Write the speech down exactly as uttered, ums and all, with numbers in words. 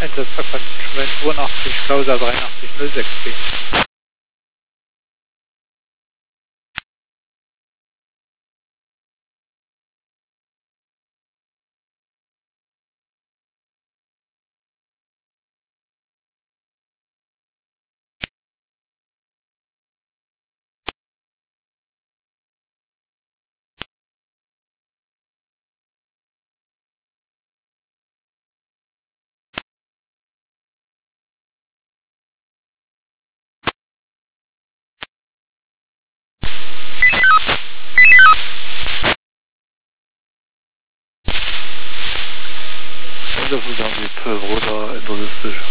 Einsetzer Kontingent zweiundachtzig Klauser dreiundachtzig null sechs zehn. Das ist irgendwie zwölf Roter interessistisch.